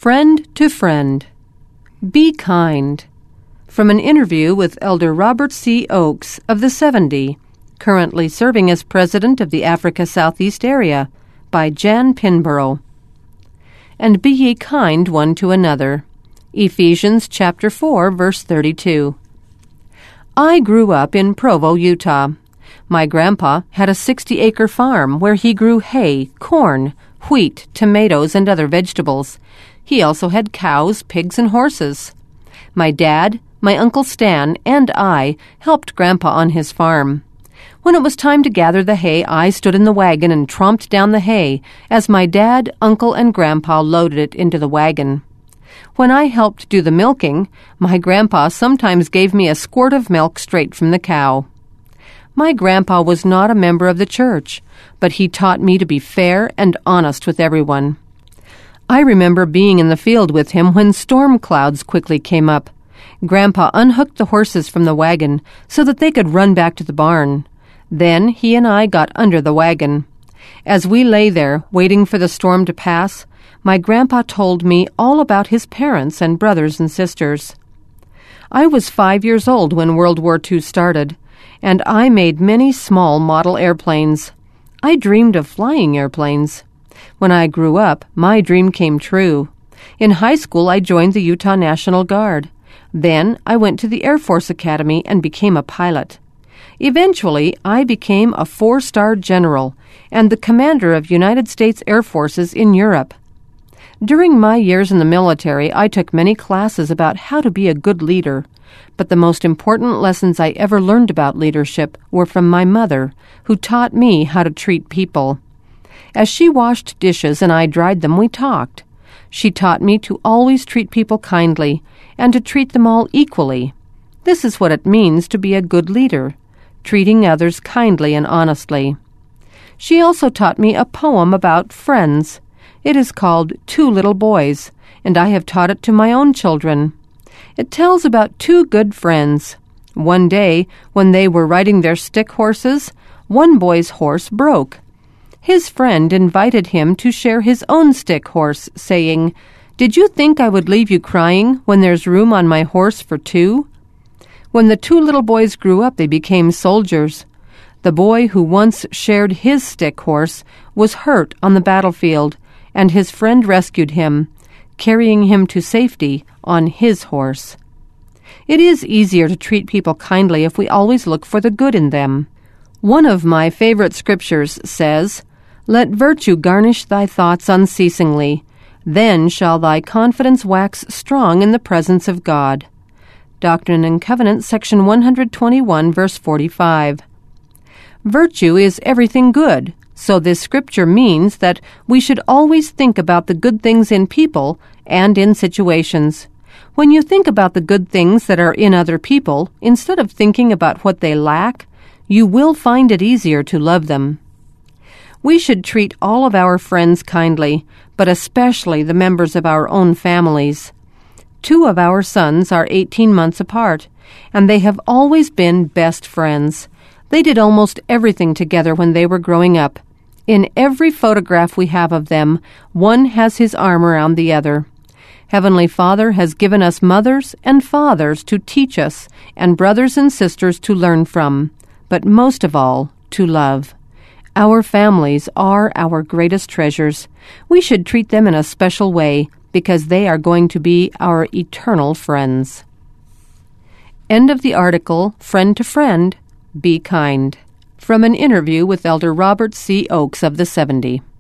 Friend to friend. Be kind. From an interview with Elder Robert C. Oakes of the 70, currently serving as president of the Africa Southeast area, by Jan Pinborough. And be ye kind one to another. Ephesians chapter 4, verse 32. I grew up in Provo, Utah. My grandpa had a 60-acre farm where he grew hay, corn, wheat, tomatoes, and other vegetables. He also had cows, pigs, and horses. My dad, my Uncle Stan, and I helped Grandpa on his farm. When it was time to gather the hay, I stood in the wagon and tromped down the hay as my dad, uncle, and Grandpa loaded it into the wagon. When I helped do the milking, my grandpa sometimes gave me a squirt of milk straight from the cow. My grandpa was not a member of the church, but he taught me to be fair and honest with everyone. I remember being in the field with him when storm clouds quickly came up. Grandpa unhooked the horses from the wagon so that they could run back to the barn. Then he and I got under the wagon. As we lay there, waiting for the storm to pass, my grandpa told me all about his parents and brothers and sisters. I was 5 years old when World War II started, and I made many small model airplanes. I dreamed of flying airplanes. When I grew up, my dream came true. In high school, I joined the Utah National Guard. Then I went to the Air Force Academy and became a pilot. Eventually, I became a 4-star general and the commander of United States Air Forces in Europe. During my years in the military, I took many classes about how to be a good leader, but the most important lessons I ever learned about leadership were from my mother, who taught me how to treat people. As she washed dishes and I dried them, we talked. She taught me to always treat people kindly and to treat them all equally. This is what it means to be a good leader, treating others kindly and honestly. She also taught me a poem about friends. It is called Two Little Boys, and I have taught it to my own children. It tells about two good friends. One day, when they were riding their stick horses, one boy's horse broke. His friend invited him to share his own stick horse, saying, "Did you think I would leave you crying when there's room on my horse for two?" When the two little boys grew up, they became soldiers. The boy who once shared his stick horse was hurt on the battlefield, and his friend rescued him, carrying him to safety on his horse. It is easier to treat people kindly if we always look for the good in them. One of my favorite scriptures says, "Let virtue garnish thy thoughts unceasingly, then shall thy confidence wax strong in the presence of God." Doctrine and Covenants, section 121, verse 45. Virtue is everything good. So this scripture means that we should always think about the good things in people and in situations. When you think about the good things that are in other people, instead of thinking about what they lack, you will find it easier to love them. We should treat all of our friends kindly, but especially the members of our own families. 2 of our sons are 18 months apart, and they have always been best friends. They did almost everything together when they were growing up. In every photograph we have of them, one has his arm around the other. Heavenly Father has given us mothers and fathers to teach us and brothers and sisters to learn from, but most of all, to love. Our families are our greatest treasures. We should treat them in a special way because they are going to be our eternal friends. End of the article, Friend to Friend. Be kind. From an interview with Elder Robert C. Oakes of the 70.